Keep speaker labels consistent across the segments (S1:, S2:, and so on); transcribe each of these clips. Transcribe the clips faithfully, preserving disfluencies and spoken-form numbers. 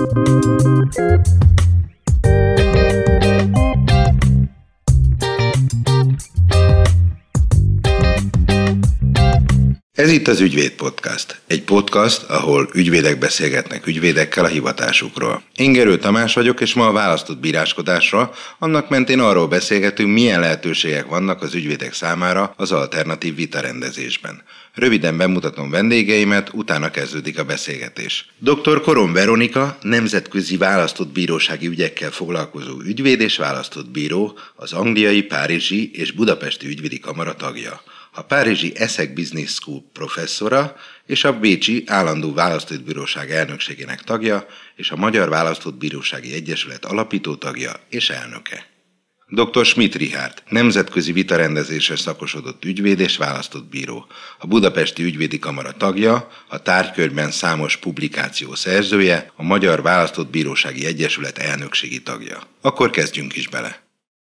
S1: Ez itt az Ügyvéd Podcast. Egy podcast, ahol ügyvédek beszélgetnek ügyvédekkel a hivatásukról. Én Gerő Tamás vagyok, és ma a választott bíráskodásról, annak mentén arról beszélgetünk, milyen lehetőségek vannak az ügyvédek számára az alternatív vitarendezésben. Röviden bemutatom vendégeimet, utána kezdődik a beszélgetés. doktor Koron Veronika, nemzetközi választott bírósági ügyekkel foglalkozó ügyvéd és választott bíró, az angliai, párizsi és budapesti ügyvédi kamara tagja. A párizsi Essex Business School professzora és a bécsi állandó választott bíróság elnökségének tagja és a Magyar Választott Bírósági Egyesület alapító tagja és elnöke. doktor Schmidt Richárd, nemzetközi vitarendezésre szakosodott ügyvéd és választott bíró, a Budapesti Ügyvédi Kamara tagja, a tárgykörben számos publikáció szerzője, a Magyar Választott Bírósági Egyesület elnökségi tagja. Akkor kezdjünk is bele.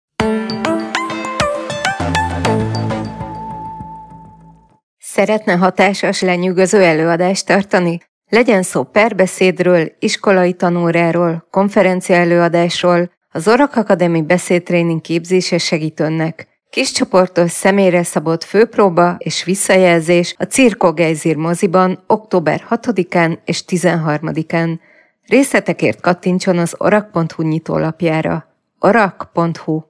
S2: Szeretne hatásos, lenyűgöző előadást tartani? Legyen szó perbeszédről, iskolai tanóráról, konferencia előadásról, az Oracle Academy beszédtréning képzése segít önnek. Kiscsoportos, személyre szabott főpróba és visszajelzés a Cirko Gejzír moziban október hatodikán és tizenharmadikán. Részletekért kattintson az oracle pont hu nyitólapjára. oracle pont hu.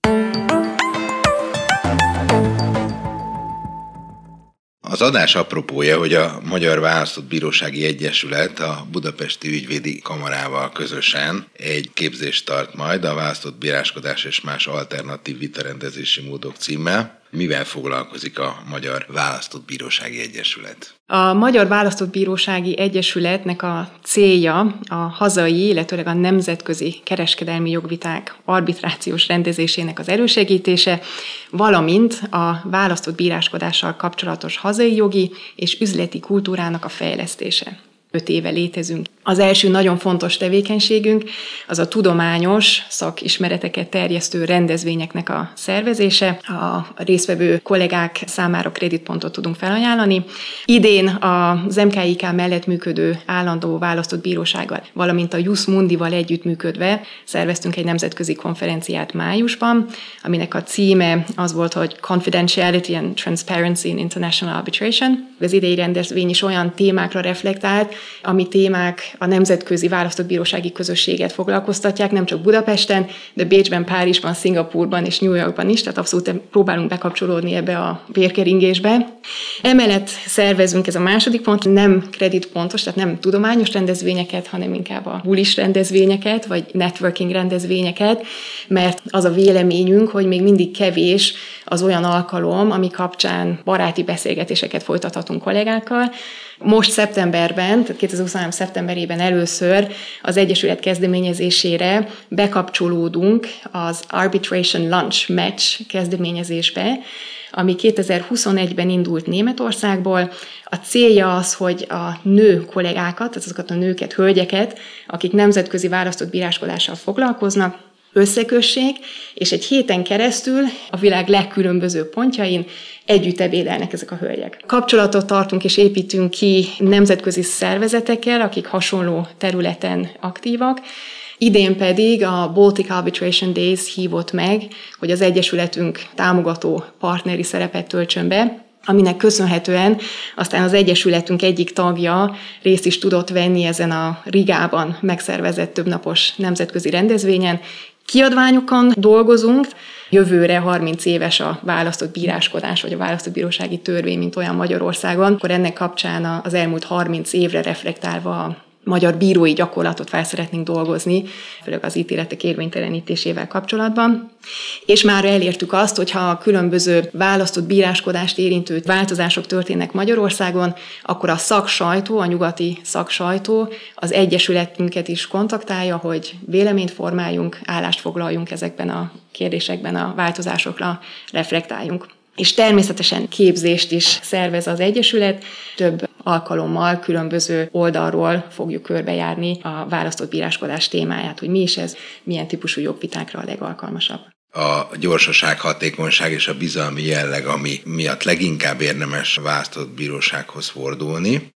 S1: Az adás apropója, hogy a Magyar Választott Bírósági Egyesület a Budapesti Ügyvédi Kamarával közösen egy képzést tart majd a választott bíráskodás és más alternatív vitarendezési módok címmel. Mivel foglalkozik a Magyar Választott Bírósági Egyesület?
S3: A Magyar Választott Bírósági Egyesületnek a célja a hazai, illetőleg a nemzetközi kereskedelmi jogviták arbitrációs rendezésének az elősegítése, valamint a választott bíráskodással kapcsolatos hazai jogi és üzleti kultúrának a fejlesztése. Öt éve létezünk. Az első nagyon fontos tevékenységünk az a tudományos szakismereteket terjesztő rendezvényeknek a szervezése. A résztvevő kollégák számára kreditpontot tudunk felajánlani. Idén az em ká i ká mellett működő állandó választott bírósággal, valamint a Jus Mundival együttműködve szerveztünk egy nemzetközi konferenciát májusban, aminek a címe az volt, hogy Confidentiality and Transparency in International Arbitration. Az idei rendezvény is olyan témákra reflektált, ami témák a nemzetközi választott bírósági közösséget foglalkoztatják, nem csak Budapesten, de Bécsben, Párizsban, Szingapúrban és New Yorkban is, tehát abszolút próbálunk bekapcsolódni ebbe a vérkeringésbe. Emellett szervezünk, ez a második pont, nem kreditpontos, tehát nem tudományos rendezvényeket, hanem inkább a bulis rendezvényeket, vagy networking rendezvényeket, mert az a véleményünk, hogy még mindig kevés az olyan alkalom, ami kapcsán baráti beszélgetéseket folytathatunk kollégákkal. Most szeptemberben, tehát kétezer-huszonhárom szeptemberében először az Egyesület kezdeményezésére bekapcsolódunk az Arbitration Lunch Match kezdeményezésbe, ami kétezer-huszonegyben indult Németországból. A célja az, hogy a nő kollégákat, tehát azokat a nőket, hölgyeket, akik nemzetközi választott bíráskodással foglalkoznak, összekössék, és egy héten keresztül a világ legkülönbözőbb pontjain együtt ebédelnek ezek a hölgyek. Kapcsolatot tartunk és építünk ki nemzetközi szervezetekkel, akik hasonló területen aktívak. Idén pedig a Baltic Arbitration Days hívott meg, hogy az Egyesületünk támogató partneri szerepet töltsön be, aminek köszönhetően aztán az Egyesületünk egyik tagja részt is tudott venni ezen a Rigában megszervezett többnapos nemzetközi rendezvényen. Kiadványokon dolgozunk, jövőre harminc éves a választott bíráskodás, vagy a választott bírósági törvény, mint olyan Magyarországon, akkor ennek kapcsán az elmúlt harminc évre reflektálva a magyar bírói gyakorlatot fel szeretnénk dolgozni, főleg az ítéletek érvénytelenítésével kapcsolatban. És már elértük azt, hogyha a különböző választott bíráskodást érintő változások történnek Magyarországon, akkor a szaksajtó, a nyugati szaksajtó az Egyesületünket is kontaktálja, hogy véleményt formáljunk, állást foglaljunk ezekben a kérdésekben, a változásokra reflektáljunk. És természetesen képzést is szervez az Egyesület, több alkalommal különböző oldalról fogjuk körbejárni a választott bíráskodás témáját, hogy mi is ez, milyen típusú jogvitákra a legalkalmasabb.
S1: A gyorsaság, hatékonyság és a bizalmi jelleg, ami miatt leginkább érdemes választott bírósághoz fordulni.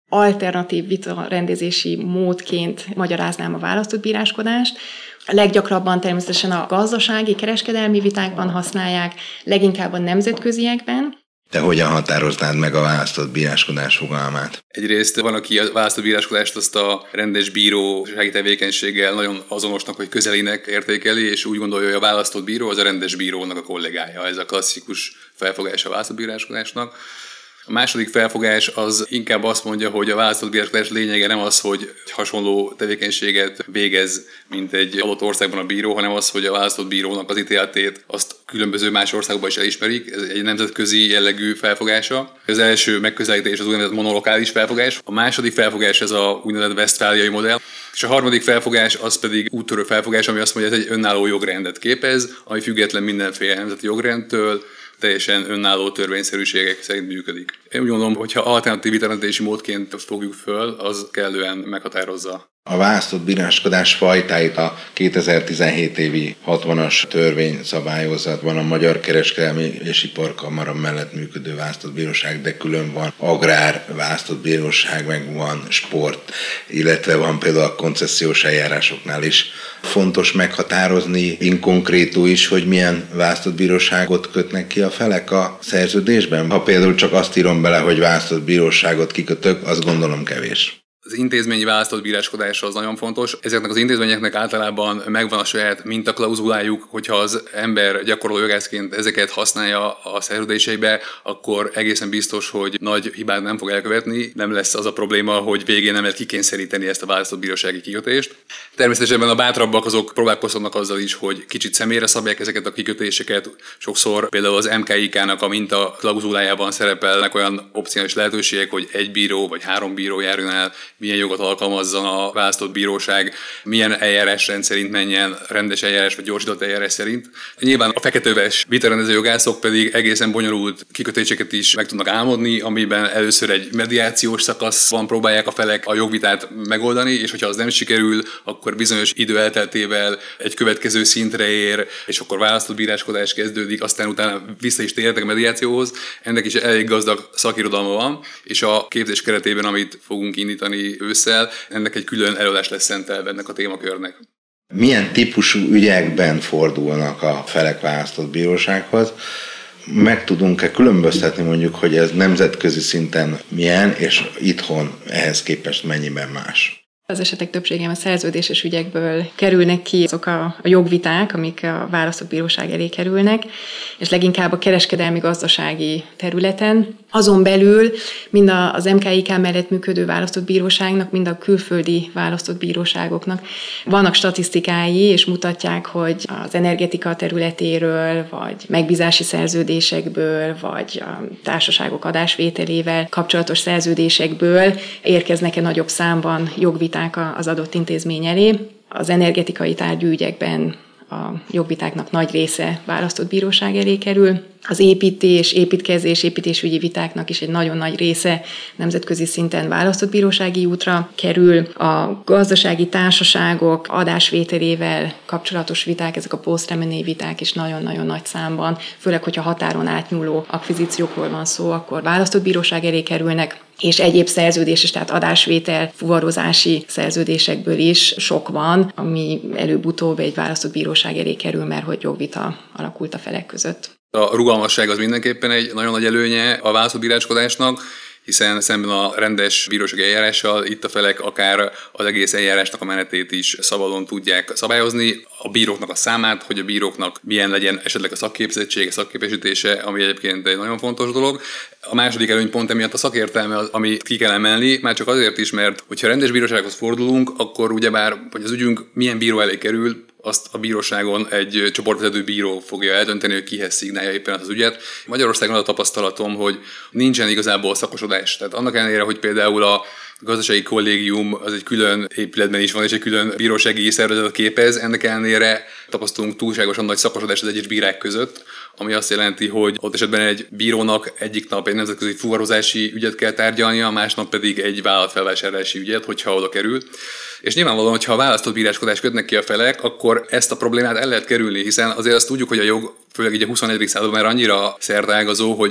S3: alternatív vitarendezési módként magyaráznám a választott bíráskodást. A leggyakrabban természetesen a gazdasági, kereskedelmi vitákban használják, leginkább a nemzetköziekben.
S1: Te hogyan határoznád meg a választott bíráskodás fogalmát?
S4: Egyrészt van, aki a választott bíráskodást azt a rendes bírósági tevékenységgel nagyon azonosnak vagy közelének értékeli, és úgy gondolja, hogy a választott bíró az a rendes bírónak a kollégája. Ez a klasszikus felfogás a választott bíráskodásnak. A második felfogás az inkább azt mondja, hogy a választott bíráskodás lényege nem az, hogy hasonló tevékenységet végez, mint egy adott országban a bíró, hanem az, hogy a választott bírónak az ítéletét azt különböző más országokban is elismerik. Ez egy nemzetközi jellegű felfogása. Az első megközelítés az úgynevezett monolokális felfogás. A második felfogás ez a úgynevezett westfáliai modell. És a harmadik felfogás az pedig úttörő felfogás, ami azt mondja, hogy ez egy önálló jogrendet képez, ami független mindenféle nemzeti jogrendtől, teljesen önálló törvényszerűségek szerint működik. Én úgy gondolom, hogyha alternatív vitarendezési módként fogjuk föl, az kellően meghatározza.
S1: A választott bíráskodás fajtáit a kétezer-tizenhét évi hatvanas törvény szabályozatban a Magyar Kereskedelmi és Iparkamara mellett működő választott bíróság, de külön van agrár választott bíróság, meg van sport, illetve van például a koncesziós eljárásoknál is. Fontos meghatározni in concreto is, hogy milyen választott bíróságot kötnek ki a felek a szerződésben. Ha például csak azt írom bele, hogy választott bíróságot kikötök, azt gondolom kevés.
S4: Az intézményi választott bíráskodása az nagyon fontos. Ezeknek az intézményeknek általában megvan a saját mintaklauzulájuk, hogyha az ember gyakorló jogászként ezeket használja a szerződéseibe, akkor egészen biztos, hogy nagy hibát nem fog elkövetni, nem lesz az a probléma, hogy végén nem lehet kikényszeríteni ezt a választott bírósági kikötést. Természetesen a bátrabbak azok próbálkoznak azzal is, hogy kicsit személyre szabják ezeket a kikötéseket. Sokszor például az em ká i ká-nak a mintaklauzulájában szerepelnek olyan opcionális lehetőségek, hogy egy bíró vagy három bíró járjon el, milyen jogot alkalmazzon a választott bíróság, milyen eljárásrend szerint menjen, rendes eljárás vagy gyorsított eljárás szerint. Nyilván a feketöves vitarendező jogászok pedig egészen bonyolult kikötéseket is meg tudnak álmodni, amiben először egy mediációs szakaszban próbálják a felek a jogvitát megoldani, és hogyha az nem sikerül, akkor bizonyos idő elteltével egy következő szintre ér, és akkor választott bíráskodás kezdődik, aztán utána vissza is térnek a mediációhoz. Ennek is elég gazdag szakirodalma van, és a képzés keretében, amit fogunk indítani ősszel, ennek egy külön előadás lesz szentelve ennek a témakörnek.
S1: Milyen típusú ügyekben fordulnak a felek választott bírósághoz? Meg tudunk-e különböztetni mondjuk, hogy ez nemzetközi szinten milyen, és itthon ehhez képest mennyiben más?
S3: Az esetek többségében a szerződéses ügyekből kerülnek ki azok a, a jogviták, amik a választott bíróság elé kerülnek, és leginkább a kereskedelmi-gazdasági területen. Azon belül mind az em ká i ká mellett működő választott bíróságnak, mind a külföldi választott bíróságoknak vannak statisztikái, és mutatják, hogy az energetika területéről, vagy megbízási szerződésekből, vagy a társaságok adásvételével kapcsolatos szerződésekből érkeznek-e nagyobb számban jogviták az adott intézmény elé. Az energetikai tárgyú ügyekben a jogvitáknak nagy része választott bíróság elé kerül. Az építés, építkezés, építésügyi vitáknak is egy nagyon nagy része nemzetközi szinten választott bírósági útra kerül. A gazdasági társaságok adásvételével kapcsolatos viták, ezek a post-remené viták is nagyon-nagyon nagy számban, főleg, hogyha határon átnyúló akvizíciókról van szó, akkor választott bíróság elé kerülnek, és egyéb szerződéses, tehát adásvétel, fuvarozási szerződésekből is sok van, ami előbb-utóbb egy választott bíróság elé kerül, mert hogy jogvita alakult a felek között.
S4: A rugalmasság az mindenképpen egy nagyon nagy előnye a választott bíráskodásnak, hiszen szemben a rendes bírósági eljárással itt a felek akár az egész eljárásnak a menetét is szabadon tudják szabályozni, a bíróknak a számát, hogy a bíróknak milyen legyen esetleg a szakképzettsége, szakképesítése, ami egyébként egy nagyon fontos dolog. A második előny pont emiatt a szakértelme, amit ki kell emelni, már csak azért is, mert hogyha rendes bírósághoz fordulunk, akkor ugyebár, hogy az ügyünk milyen bíró elé kerül, azt a bíróságon egy csoportvezető bíró fogja eldönteni, hogy kihez szignálja éppen az ügyet. Magyarországon az a tapasztalatom, hogy nincsen igazából szakosodás. Tehát annak ellenére, hogy például a gazdasági kollégium az egy külön épületben is van, és egy külön bírósági szervezetet képez, ennek ellenére tapasztalunk túlságosan nagy szakosodást az egyes bírák között, ami azt jelenti, hogy ott esetben egy bírónak egyik nap egy nemzetközi fuvarozási ügyet kell tárgyalnia, másnap pedig egy vállalatfelvásárlási ügyet, hogyha oda kerül. És nyilvánvalóan, hogyha a választott bíráskodást kötnek ki a felek, akkor ezt a problémát el lehet kerülni, hiszen azért azt tudjuk, hogy a jog, főleg így a huszonegyedik században már annyira szerteágazó, hogy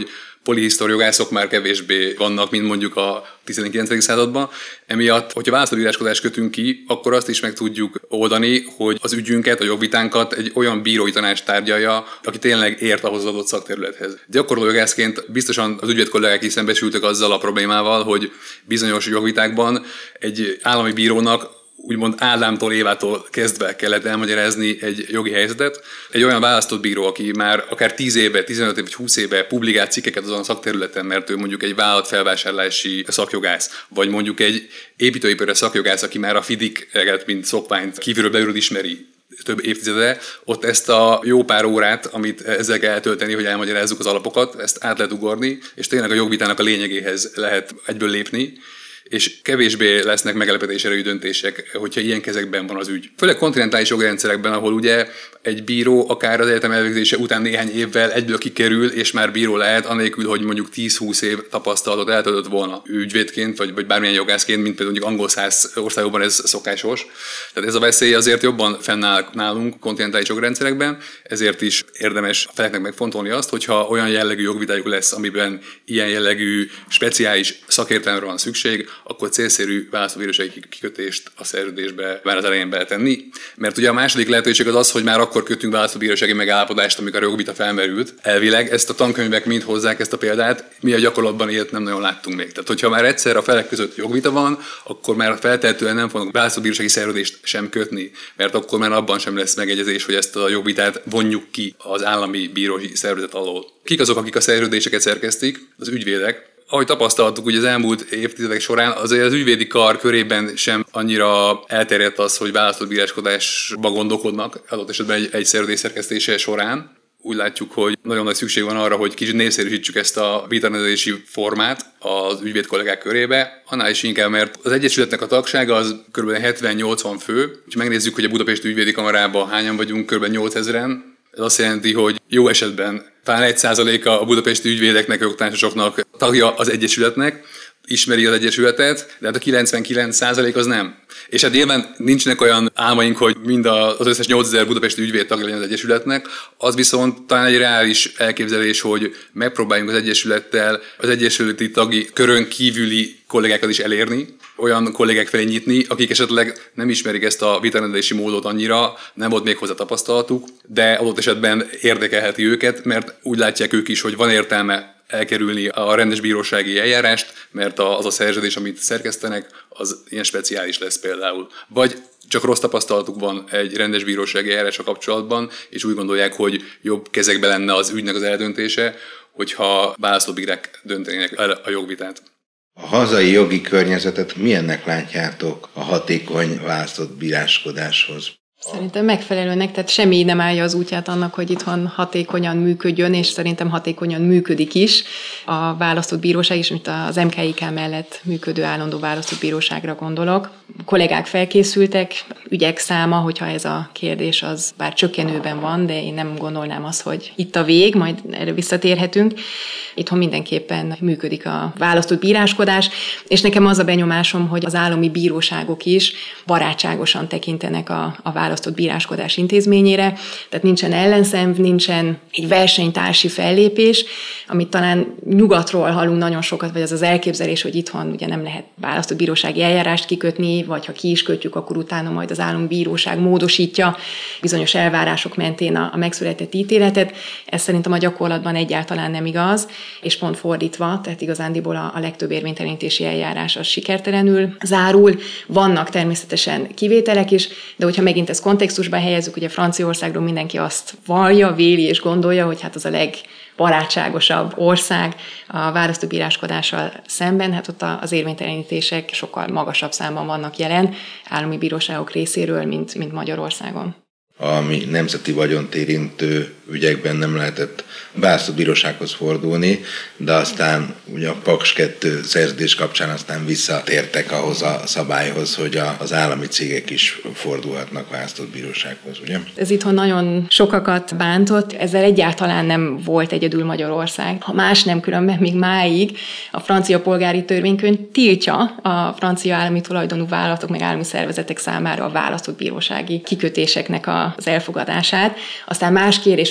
S4: polihisztorjogászok már kevésbé vannak, mint mondjuk a tizenkilencedik században. Emiatt, hogyha választóbíráskodást kötünk ki, akkor azt is meg tudjuk oldani, hogy az ügyünket, a jogvitánkat egy olyan bírói tanács tárgyalja, aki tényleg ért ahhoz az adott szakterülethez. Gyakorló jogászként biztosan az ügyvéd kollégák is szembesültek azzal a problémával, hogy bizonyos jogvitákban egy állami bírónak úgymond Ádámtól, Évától kezdve kellett elmagyarázni egy jogi helyzetet. Egy olyan választott bíró, aki már akár tíz éve, tizenöt éve vagy húsz éve publikált cikkeket azon a szakterületen, mert ő mondjuk egy vállalatfelvásárlási szakjogász, vagy mondjuk egy építőipari szakjogász, aki már a FIDIC-et, mint szokványt kívülről belülről ismeri több évtizede, ott ezt a jó pár órát, amit ezzel kell eltölteni, hogy elmagyarázzuk az alapokat, ezt át lehet ugorni, és tényleg a jogvitának a lényegéhez lehet egyből lépni, és kevésbé lesznek meglepetés erejű döntések, hogyha ilyen kezekben van az ügy. Főleg kontinentális jogrendszerekben, ahol ugye egy bíró akár az egyetem elvégzése után néhány évvel egyből kikerül, és már bíró lehet, anélkül, hogy mondjuk tíz-húsz év tapasztalatot eltöltött volna ügyvédként, vagy, vagy bármilyen jogászként, mint például mondjuk angol száz országokban ez szokásos. Tehát ez a veszély azért jobban fennáll nálunk kontinentális jogrendszerekben, ezért is érdemes a feleknek megfontolni azt, hogyha olyan jellegű jogvitájuk lesz, amiben ilyen jellegű speciális szakértelemre van szükség, akkor célszerű választóbírósági kikötést a szerződésbe már az elején beletenni. Mert ugye a második lehetőség az az, hogy már akkor kötünk választóbírósági megállapodást, amikor a jogvita felmerült. Elvileg ezt a tankönyvek mind hozzák ezt a példát, mi a gyakorlatban ilyet nem nagyon láttunk még. Tehát, hogyha már egyszer a felek között jogvita van, akkor már feltehetően nem fognak választóbírósági szerződést sem kötni, mert akkor már abban sem lesz megegyezés, hogy ezt a jogvitát vonjuk ki az állami bírói szervezet alól. Kik azok, akik a szerződéseket szerkesztik? Az ügyvédek. Ahogy tapasztaltuk ugye az elmúlt évtizedek során, azért az ügyvédi kar körében sem annyira elterjedt az, hogy választott bíráskodásba gondolkodnak, adott esetben egy, egy szerződés szerkesztése során. Úgy látjuk, hogy nagyon nagy szükség van arra, hogy kicsit népszerűsítsük ezt a vitarendezési formát az ügyvéd kollégák körébe, annál is inkább, mert az egyesületnek a tagsága az kb. hetven-nyolcvan fő. Ha megnézzük, hogy a Budapesti Ügyvédi Kamarában hányan vagyunk, kb. nyolcezren. Ez azt jelenti, hogy jó esetben talán egy százaléka a budapesti ügyvédeknek, jogtársasoknak tagja az egyesületnek, ismeri az egyesületet, de hát a kilencvenkilenc százalék az nem. És hát nyilván nincsenek olyan álmaink, hogy mind az összes nyolcezer budapesti ügyvéd tagja legyen az egyesületnek, az viszont talán egy reális elképzelés, hogy megpróbáljunk az egyesülettel az egyesületi tagi körön kívüli kollégákat is elérni, olyan kollégák felé nyitni, akik esetleg nem ismerik ezt a vitarendezési módot annyira, nem volt még hozzá tapasztalatuk, de adott esetben érdekelheti őket, mert úgy látják ők is, hogy van értelme elkerülni a rendes bírósági eljárást, mert az a szerződés, amit szerkesztenek, az ilyen speciális lesz például. Vagy csak rossz tapasztalatuk van egy rendes bírósági eljárással kapcsolatban, és úgy gondolják, hogy jobb kezekbe lenne az ügynek az eldöntése, hogyha választóbírák döntenének el a jogvitát.
S1: A hazai jogi környezetet milyennek látjátok a hatékony választott bíráskodáshoz?
S3: Szerintem megfelelőnek, tehát semmi nem állja az útját annak, hogy itthon hatékonyan működjön, és szerintem hatékonyan működik is a választott bíróság is, mint az em ká i ká mellett működő állandó választott bíróságra gondolok. A kollégák felkészültek, ügyek száma, hogyha ez a kérdés az bár csökkenőben van, de én nem gondolnám azt, hogy itt a vég, majd erre visszatérhetünk. Itthon mindenképpen működik a választott bíráskodás, és nekem az a benyomásom, hogy az állami bíróságok is barátságosan tekintenek a, a választott bíráskodás intézményére, tehát nincsen ellenszemv, nincsen egy versenytársi fellépés, amit talán nyugatról hallunk nagyon sokat, vagy az az elképzelés, hogy itthon ugye nem lehet választott bírósági eljárást kikötni, vagy ha ki is kötjük, akkor utána majd az állami bíróság módosítja bizonyos elvárások mentén a, a megszületett ítéletet. Ez szerintem a gyakorlatban egyáltalán nem igaz, és pont fordítva, tehát igazándiból a, a legtöbb érvénytelenítési eljárás az sikertelenül zárul. Vannak természetesen kivételek is, de hogyha megint ezt kontextusban helyezzük, ugye Franciaországról mindenki azt vallja, véli és gondolja, hogy hát az a legbarátságosabb ország a választóbíráskodással szemben, hát ott az érvénytelenítések sokkal magasabb számban vannak jelen állami bíróságok részéről, mint, mint Magyarországon.
S1: Ami nemzeti vagyont érintő ügyekben nem lehetett választott bírósághoz fordulni, de aztán ugye a Paks kettő szerződés kapcsán aztán visszatértek ahhoz a szabályhoz, hogy az állami cégek is fordulhatnak választott bírósághoz, ugye?
S3: Ez itthon nagyon sokakat bántott, ezzel egyáltalán nem volt egyedül Magyarország. Ha más nem, különben még máig a francia polgári törvénykönyv tiltja a francia állami tulajdonú vállalatok meg állami szervezetek számára a választott bírósági kikötéseknek az elfogadását. Aztán más kérdés,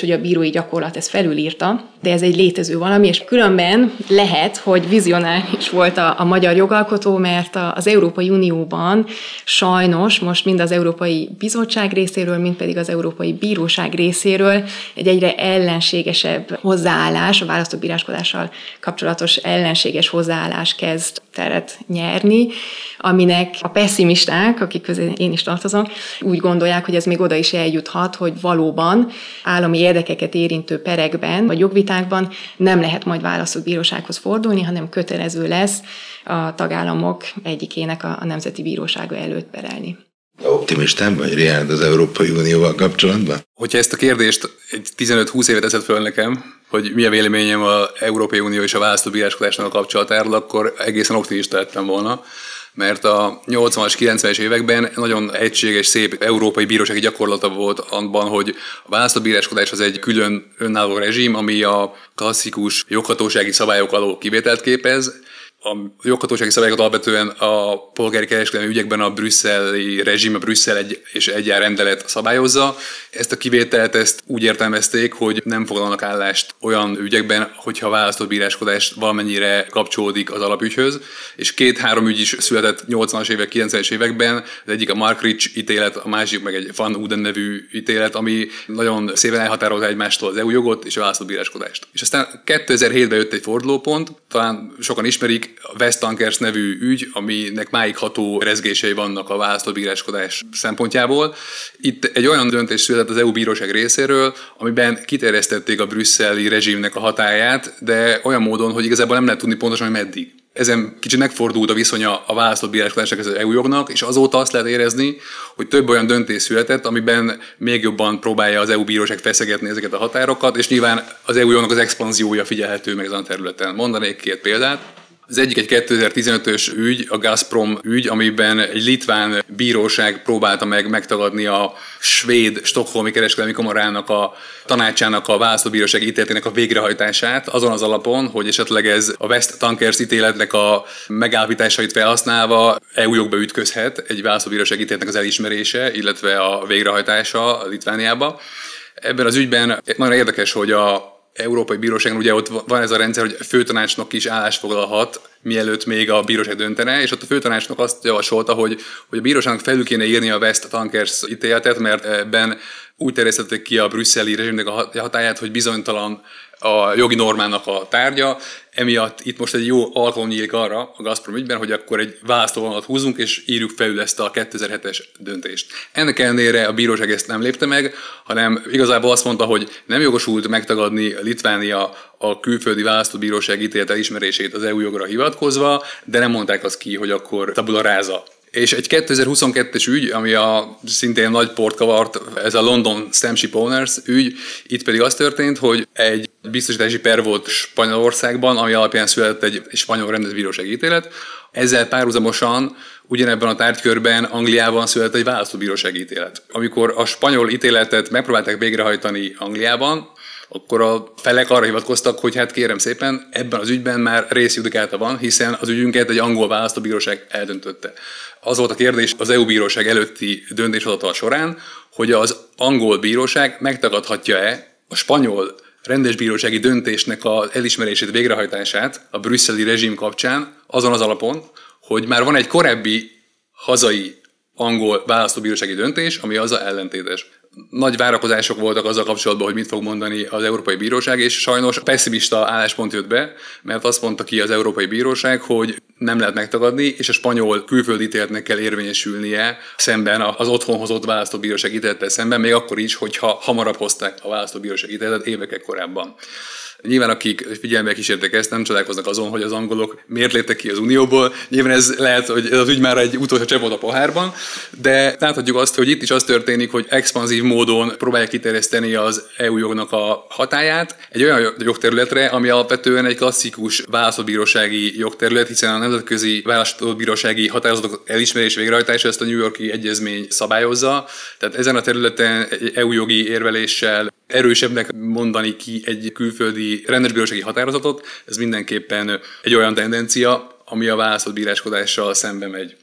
S3: hogy a bírói gyakorlat ezt felülírta, de ez egy létező valami, és különben lehet, hogy vizionáris volt a, a magyar jogalkotó, mert a, az Európai Unióban sajnos most mind az Európai Bizottság részéről, mind pedig az Európai Bíróság részéről egy egyre ellenségesebb hozzáállás, a választóbíráskodással kapcsolatos ellenséges hozzáállás kezd teret nyerni, aminek a pessimisták, akik közé én is tartozom, úgy gondolják, hogy ez még oda is eljuthat, hogy valóban állami érdekeket érintő perekben vagy jogvitákban nem lehet majd választott bírósághoz fordulni, hanem kötelező lesz a tagállamok egyikének a, a Nemzeti Bírósága előtt perelni.
S1: Optimistán vagy, Riárd, az Európai Unióval kapcsolatban?
S4: Hogyha ezt a kérdést egy tizenöt-húsz évet teszed föl nekem, hogy mi a véleményem az Európai Unió és a választóbíráskodásnak a kapcsolatáról, akkor egészen optimista lettem volna, mert a nyolcvanas, kilencvenes években nagyon egységes, szép európai bírósági gyakorlata volt abban, hogy a választóbíráskodás az egy külön önálló rezsim, ami a klasszikus joghatósági szabályok alól kivételt képez. A joghatósági szabályokat alapvetően a polgári kereskedelmi ügyekben a brüsszeli rezsim, a Brüsszel egy és egyár rendelet szabályozza. Ezt a kivételt ezt úgy értelmezték, hogy nem foglalnak állást olyan ügyekben, hogyha a választott bíráskodás valamennyire kapcsolódik az alapügyhöz. És két-három ügy is született nyolcvanas évek, kilencvenes években. Az egyik a Markridge ítélet, a másik meg egy Van Uden nevű ítélet, ami nagyon szépen elhatárolta egymástól az é u jogot és a választott bíráskodást. És aztán kétezer-hétben jött egy fordulópont, talán sokan ismerik, a West Tankers nevű ügy, aminek máig ható rezgései vannak a választott bíráskodás szempontjából. Itt egy olyan döntés született az é u bíróság részéről, amiben kiterjesztették a brüsszeli rezsimnek a hatályát, de olyan módon, hogy igazából nem lehet tudni pontosan, hogy meddig. Ezen kicsit megfordult a viszonya a választott bíráskodásnak az é u jognak, és azóta azt lehet érezni, hogy több olyan döntés született, amiben még jobban próbálja az é u bíróság feszegetni ezeket a határokat, és nyilván az é u jognak az expanziója figyelhető meg ezen a területen. Mondanék két példát. Az egyik egy kétezer-tizenötös ügy, a Gazprom ügy, amiben egy litván bíróság próbálta meg megtagadni a svéd stockholmi kereskedelmi kamarának a tanácsának a választóbírósági ítéletének a végrehajtását, azon az alapon, hogy esetleg ez a West Tankers ítéletnek a megállapításait felhasználva é u jogba ütközhet egy választóbírósági ítéletnek az elismerése, illetve a végrehajtása a Litvániába. Ebben az ügyben nagyon érdekes, hogy a Európai Bíróságon ugye ott van ez a rendszer, hogy a főtanácsnok is állást foglalhat, mielőtt még a bíróság döntene, és ott a főtanácsnok azt javasolta, hogy, hogy a bíróságnak felül kéne írni a West Tankers ítéletet, mert ebben úgy terjesztették ki a brüsszeli rezsimnek a hatályát, hogy bizonytalan a jogi normának a tárgya, emiatt itt most egy jó alkalom nyílik arra a Gazprom ügyben, hogy akkor egy választóvonalat húzunk, és írjuk felül ezt a kétezer-hetes döntést. Ennek ellenére a bíróság ezt nem lépte meg, hanem igazából azt mondta, hogy nem jogosult megtagadni Litvánia a külföldi választóbíróság ítélet elismerését az é u jogra hivatkozva, de nem mondták azt ki, hogy akkor tabula rasa. És egy kétezer-huszonkettes ügy, ami a szintén nagy port kavart, ez a London Steamship Owners ügy, itt pedig az történt, hogy egy biztosítási per volt Spanyolországban, ami alapján született egy spanyol rendezbírósági ítélet. Ezzel párhuzamosan ugyanebben a tárgykörben Angliában született egy választóbírósági ítélet. Amikor a spanyol ítéletet megpróbálták végrehajtani Angliában, akkor a felek arra hivatkoztak, hogy hát kérem szépen, ebben az ügyben már részjudikáta van, hiszen az ügyünket egy angol választóbíróság eldöntötte. Az volt a kérdés az é u bíróság előtti döntéshozatal során, hogy az angol bíróság megtagadhatja-e a spanyol rendesbírósági döntésnek az elismerését, végrehajtását a brüsszeli rezsim kapcsán azon az alapon, hogy már van egy korábbi hazai angol választóbírósági döntés, ami azzal ellentétes. Nagy várakozások voltak azzal kapcsolatban, hogy mit fog mondani az Európai Bíróság, és sajnos pessimista álláspont jött be, mert azt mondta ki az Európai Bíróság, hogy nem lehet megtagadni, és a spanyol külföldi ítéletnek kell érvényesülnie szemben az otthon hozott választóbíróság ítélettel szemben, még akkor is, hogyha hamarabb hozták a választóbíróság ítéletet évekkel korábban. Nyilván akik figyelemmel kísértek ezt, nem csodálkoznak azon, hogy az angolok miért léptek ki az Unióból. Nyilván ez lehet, hogy ez az ügy már egy utolsó csepp volt a pohárban, de láthatjuk azt, hogy itt is az történik, hogy expanzív módon próbálják kiterjeszteni az é u jognak a hatályát egy olyan jogterületre, ami alapvetően egy klasszikus választóbírósági jogterület, hiszen a nemzetközi választóbírósági határozatok elismerés végrehajtása ezt a New York-i egyezmény szabályozza. Tehát ezen a területen egy é u jogi érveléssel erősebbnek mondani ki egy külföldi rendes bírósági határozatot, ez mindenképpen egy olyan tendencia, ami a választott bíráskodással szembe megy.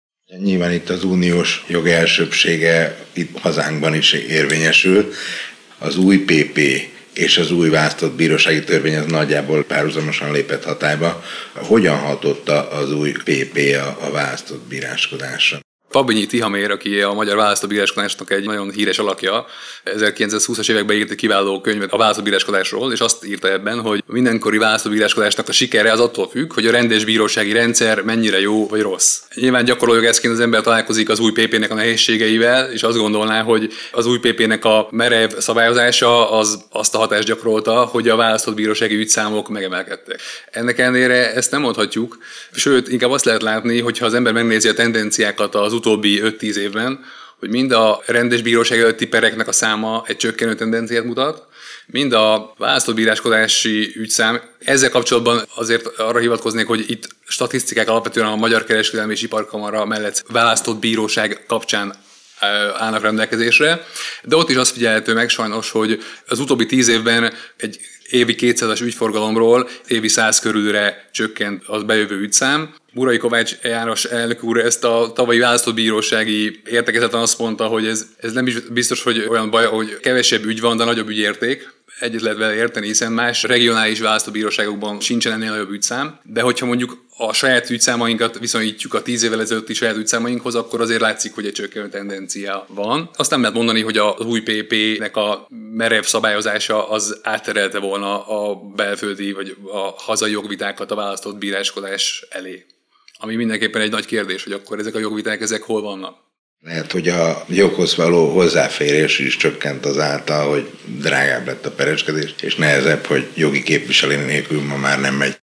S1: Nyilván itt az uniós jog elsőbbsége itt hazánkban is érvényesül. az új pé pé és az új választott bírósági törvény az nagyjából párhuzamosan lépett hatályba. Hogyan hatotta az új pé pé a, a választott bíráskodásra?
S4: Fabinyi Tihamér, aki a magyar választóbíráskodásnak egy nagyon híres alakja, ezerkilencszázhúszas években írt egy kiváló könyvet a választóbíráskodásról, és azt írta ebben, hogy mindenkori választóbíráskodásnak a sikere az attól függ, hogy a rendes bírósági rendszer mennyire jó vagy rossz. Nyilván gyakorló jogászként az ember találkozik az új pé pének a nehézségeivel, és azt gondolná, hogy az új pé pének a merev szabályozása az azt a hatást gyakorolta, hogy a választott bírósági ügyszámok megemelkedtek. Ennek ellenére ezt nem mondhatjuk, sőt, inkább azt lehet látni, hogyha az ember megnézi a tendenciákat az utóbbi öt-tíz évben, hogy mind a rendes bíróság előtti pereknek a száma egy csökkenő tendenciát mutat, mind a választott bíráskodási ügyszám. Ezzel kapcsolatban azért arra hivatkoznék, hogy itt statisztikák alapvetően a Magyar Kereskedelmi és Iparkamara mellett választott bíróság kapcsán állnak rendelkezésre, de ott is azt figyelhető meg sajnos, hogy az utóbbi tíz évben egy évi kétszázas ügyforgalomról évi száz körülre csökkent az bejövő ügyszám. Burai Kovács János elnök úr ezt a tavalyi választott bírósági értekezleten azt mondta, hogy ez, ez nem is biztos, hogy olyan baj, hogy kevesebb ügy van, de nagyobb ügyérték. Egyet lehet vele érteni, hiszen más regionális választóbíróságokban sincsen ennél nagyobb ügyszám, de hogyha mondjuk a saját ügyszámainkat viszonyítjuk a tíz évvel ezelőtti saját ügyszámainkhoz, akkor azért látszik, hogy egy csökkenő tendencia van. Azt nem lehet mondani, hogy az új pé pének a merev szabályozása az átterelte volna a belföldi vagy a hazai jogvitákat a választott bíráskodás elé. Ami mindenképpen egy nagy kérdés, hogy akkor ezek a jogviták, ezek hol vannak.
S1: Lehet, hogy a joghoz való hozzáférés is csökkent azáltal, hogy drágább lett a pereskedés, és nehezebb, hogy jogi képviselő nélkül ma már nem megy.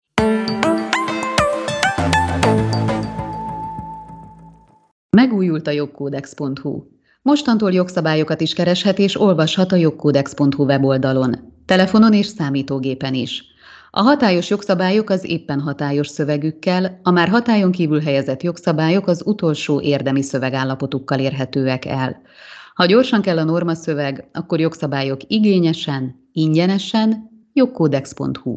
S5: Megújult a jogkódex pont hu. Mostantól jogszabályokat is kereshet és olvashat a jogkódex pont hu weboldalon, telefonon és számítógépen is. A hatályos jogszabályok az éppen hatályos szövegükkel, a már hatályon kívül helyezett jogszabályok az utolsó érdemi szövegállapotukkal érhetőek el. Ha gyorsan kell a normaszöveg, akkor jogszabályok igényesen, ingyenesen, jogkódex pont hu.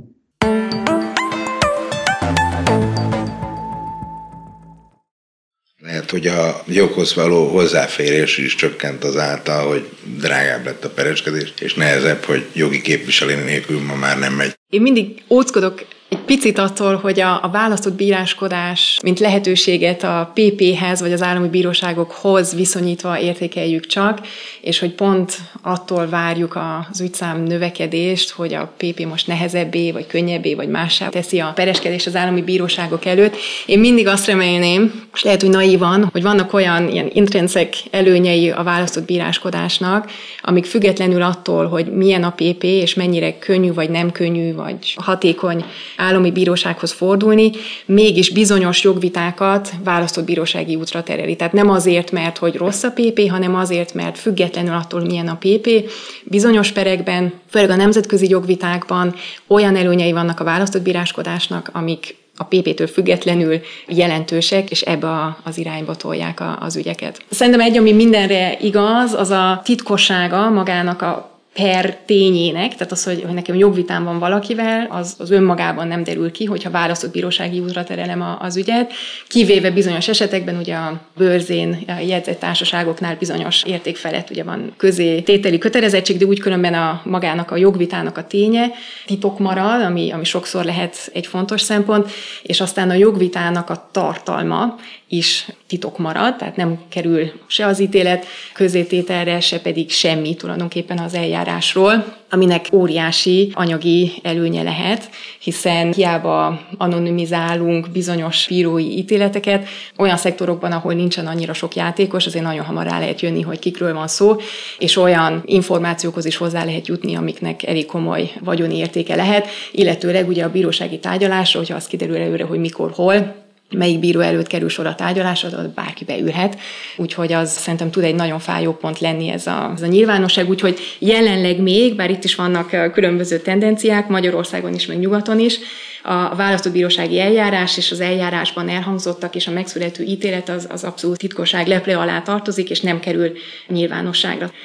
S1: Lehet, hogy a joghoz való hozzáférés is csökkent azáltal, hogy drágább lett a pereskedés, és nehezebb, hogy jogi képviselő nélkül ma már nem megy.
S3: Én mindig óckodok egy picit attól, hogy a, a választott bíráskodás, mint lehetőséget a pé péhez vagy az állami bíróságokhoz viszonyítva értékeljük csak, és hogy pont attól várjuk az ügyszám növekedést, hogy a pé pé most nehezebbé, vagy könnyebbé, vagy mássá teszi a pereskedést az állami bíróságok előtt. Én mindig azt remélném, és lehet, hogy naívan, hogy vannak olyan ilyen intrinszek előnyei a választott bíráskodásnak, amik függetlenül attól, hogy milyen a pé pé, és mennyire könnyű, vagy nem könnyű, vagy hatékony állami bírósághoz fordulni, mégis bizonyos jogvitákat választott bírósági útra tereli. Tehát nem azért, mert hogy rossz a pé pé, hanem azért, mert függetlenül attól, milyen a pé pé, bizonyos perekben, főleg a nemzetközi jogvitákban olyan előnyei vannak a választott bíráskodásnak, amik a pé pétől függetlenül jelentősek, és ebbe az irányba tolják az ügyeket. Szerintem egy, ami mindenre igaz, az a titkossága magának a per tényének, tehát az, hogy, hogy nekem jogvitám van valakivel, az, az önmagában nem derül ki, hogyha választott bírósági útra terelem a, az ügyet, kivéve bizonyos esetekben ugye a bőrzén a jegyzett társaságoknál bizonyos érték felett ugye van közé tételi kötelezettség, de úgy különben a magának a jogvitának a ténye titok marad, ami, ami sokszor lehet egy fontos szempont, és aztán a jogvitának a tartalma is titok marad, tehát nem kerül se az ítélet közzétételre, se pedig semmi tulajdonképpen az eljárásról, aminek óriási anyagi előnye lehet, hiszen hiába anonimizálunk bizonyos bírói ítéleteket, olyan szektorokban, ahol nincsen annyira sok játékos, azért nagyon hamar rá lehet jönni, hogy kikről van szó, és olyan információkhoz is hozzá lehet jutni, amiknek elég komoly vagyoni értéke lehet, illetőleg ugye a bírósági tárgyalásra, hogyha az kiderül előre, hogy mikor, hol, melyik bíró előtt kerül sor a tárgyalásra, ott bárki beülhet. Úgyhogy az szerintem tud egy nagyon fájó pont lenni ez a, ez a nyilvánosság. Úgyhogy jelenleg még, bár itt is vannak különböző tendenciák, Magyarországon is, meg nyugaton is, a választott bírósági eljárás és az eljárásban elhangzottak, és a megszülető ítélet az, az abszolút titkosság leple alá tartozik, és nem kerül nyilvánosságra.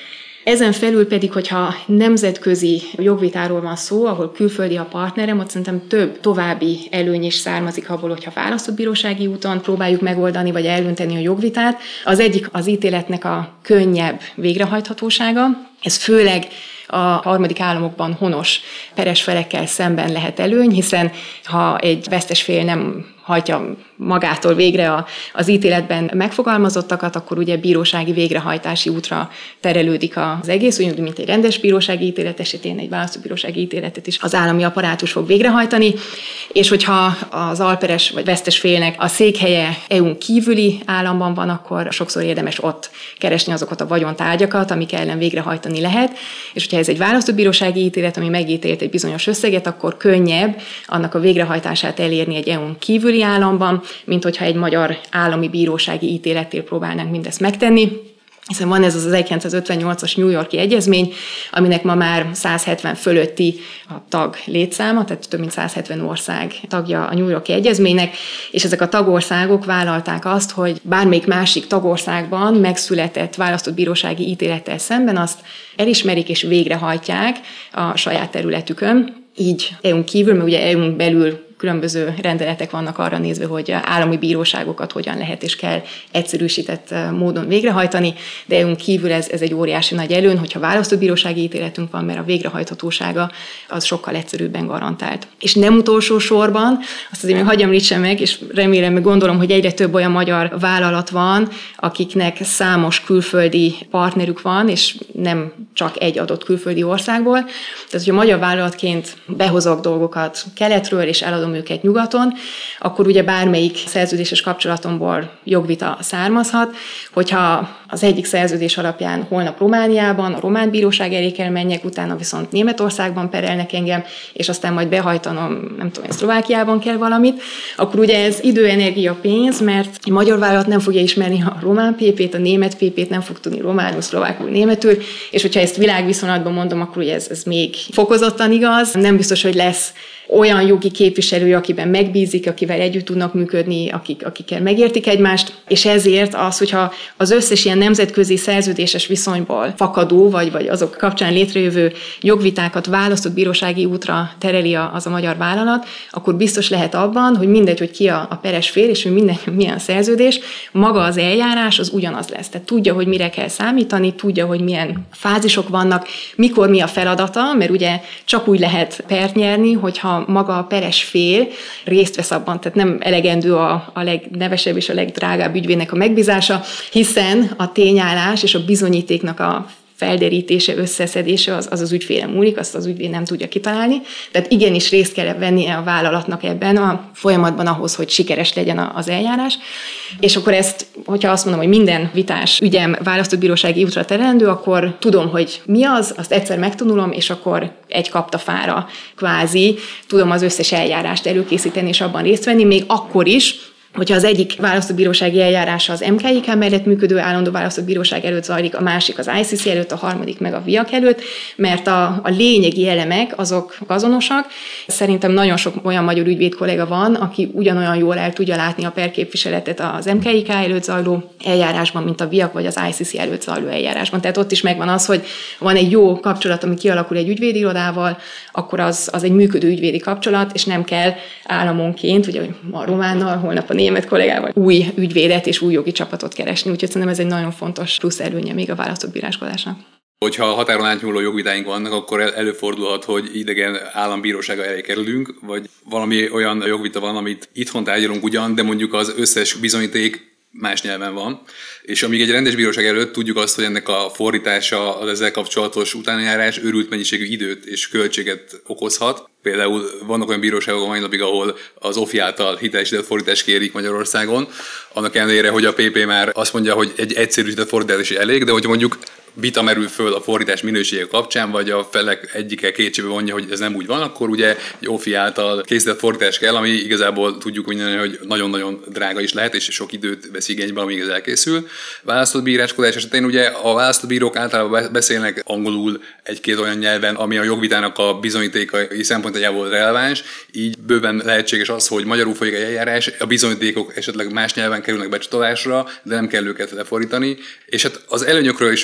S3: Ezen felül pedig, hogyha nemzetközi jogvitáról van szó, ahol külföldi a partnerem, ott szerintem több további előny is származik abból, hogyha választott bírósági úton próbáljuk megoldani, vagy eldönteni a jogvitát. Az egyik az ítéletnek a könnyebb végrehajthatósága. Ez főleg a harmadik államokban honos peres felekkel szemben lehet előny, hiszen ha egy vesztes fél nem hajtja magától végre a, az ítéletben megfogalmazottakat, akkor ugye bírósági végrehajtási útra terelődik az egész, úgy, mint egy rendes bírósági ítélet esetén egy választóbírósági ítéletet is az állami apparátus fog végrehajtani, és hogyha az alperes vagy vesztes félnek a székhelye é u-n kívüli államban van, akkor sokszor érdemes ott keresni azokat a vagyontárgyakat, amik ellen végrehajtani lehet, és hogyha ez egy választóbírósági ítélet, ami megítélt egy bizonyos összeget, akkor könnyebb annak a végrehajtását elérni egy é u-n kívüli államban, mint hogyha egy magyar állami bírósági ítélettel próbálnánk mindezt megtenni. Hiszen van ez az ezerkilencszázötvennyolcas New York-i egyezmény, aminek ma már száz hetven fölötti a tag létszáma, tehát több mint száz hetven ország tagja a New York-i egyezménynek, és ezek a tagországok vállalták azt, hogy bármelyik másik tagországban megszületett választott bírósági ítélettel szemben azt elismerik és végrehajtják a saját területükön. Így é u-n kívül, mert ugye é u-n belül különböző rendeletek vannak arra nézve, hogy állami bíróságokat hogyan lehet és kell egyszerűsített módon végrehajtani, de é u-n kívül ez, ez egy óriási nagy előny, hogyha választott bírósági ítéletünk van, mert a végrehajthatósága az sokkal egyszerűbben garantált. És nem utolsó sorban, azt azért még hagyj említsem meg, és remélem, meg gondolom, hogy egyre több olyan magyar vállalat van, akiknek számos külföldi partnerük van, és nem csak egy adott külföldi országból. Tehát, hogyha magyar vállalatként behozok dolgokat keletről, és eladom őket nyugaton, akkor ugye bármelyik szerződéses kapcsolatomból jogvita származhat, hogyha az egyik szerződés alapján holnap Romániában, a román bíróság elé kell menjek, utána viszont Németországban perelnek engem, és aztán majd behajtanom, nem tudom, Szlovákiában kell valamit, akkor ugye ez idő, energia, pénz, mert egy magyar vállalat nem fogja ismerni a román pé pét, a német pé pét nem fog tudni románul, szlovákul, németül, és hogyha ezt világviszonylatban mondom, akkor ugye ez, ez még fokozottan igaz. Nem biztos, hogy lesz olyan jogi képviselő, akiben megbízik, akivel együtt tudnak működni, akik, akikkel megértik egymást, és ezért az, hogyha az összes ilyen nemzetközi szerződéses viszonyból fakadó, vagy, vagy azok kapcsán létrejövő jogvitákat választott bírósági útra tereli az a magyar vállalat, akkor biztos lehet abban, hogy mindegy, hogy ki a, a peres fél, és hogy mindegy, milyen szerződés, maga az eljárás az ugyanaz lesz. Tehát tudja, hogy mire kell számítani, tudja, hogy milyen fázisok vannak, mikor mi a feladata, mert ugye csak úgy lehet pert nyerni, hogyha maga a peres fél részt vesz abban, tehát nem elegendő a, a legnevesebb és a legdrágább ügyvédnek a megbízása, hiszen a tényállás és a bizonyítéknak a felderítése, összeszedése az az, az ügyfélen múlik, azt az ügyvéd nem tudja kitalálni. Tehát igenis részt kell vennie a vállalatnak ebben a folyamatban ahhoz, hogy sikeres legyen az eljárás. És akkor ezt, hogyha azt mondom, hogy minden vitás ügyem választott bírósági útra terelendő, akkor tudom, hogy mi az, azt egyszer megtanulom, és akkor egy kaptafára kvázi tudom az összes eljárást előkészíteni és abban részt venni, még akkor is, hogyha az egyik választóbírósági eljárása az em ká i ká mellett működő állandó választóbíróság előtt zajlik, a másik az i cé cé előtt, a harmadik meg a viak előtt, mert a, a lényegi elemek azok azonosak. Szerintem nagyon sok olyan magyar ügyvéd kollega van, aki ugyanolyan jól el tudja látni a perképviseletet az em ká i ká előtt zajló eljárásban, mint a viak vagy az i cé cé előtt zajló eljárásban. Tehát ott is megvan az, hogy van egy jó kapcsolat, ami kialakul egy ügyvédirodával, akkor az, az egy működő ügyvédi kapcsolat, és nem kell államonként, ugye a románnal, holnap a német kollégával új ügyvédet és új jogi csapatot keresni, úgyhogy szerintem ez egy nagyon fontos plusz előnye még a választott bíráskodásnak.
S4: Hogyha határon átnyúló jogvitáink vannak, akkor előfordulhat, hogy idegen állambírósága elé kerülünk, vagy valami olyan jogvita van, amit itthon tárgyalunk ugyan, de mondjuk az összes bizonyíték más nyelven van, és amíg egy rendes bíróság előtt tudjuk azt, hogy ennek a fordítása, az ezzel kapcsolatos utánjárás őrült mennyiségű időt és költséget okozhat. Például vannak olyan bíróságok a mai napig, ahol az o fi által hitelesített fordítást kérik Magyarországon, annak ellenére, hogy a pé pé már azt mondja, hogy egy egyszerűsített fordítás is elég, de hogyha mondjuk vita merül föl a fordítás minősége kapcsán, vagy a felek egyike kétségbe vonja, hogy ez nem úgy van, akkor ugye egy o fi által készített fordítás kell, ami igazából tudjuk mondani, hogy nagyon-nagyon drága is lehet, és sok időt vesz igénybe, amíg ez elkészül. Választott bíráskodás esetén ugye a választott bírók általában beszélnek angolul egy-két olyan nyelven, ami a jogvitának a bizonyítékai szempontjából releváns, így bőven lehetséges az, hogy magyarul folyik egy eljárás, a bizonyítékok esetleg más nyelven kerülnek becsatolásra, de nem kell őket lefordítani. És hát az előnyökről is sokat beszélt,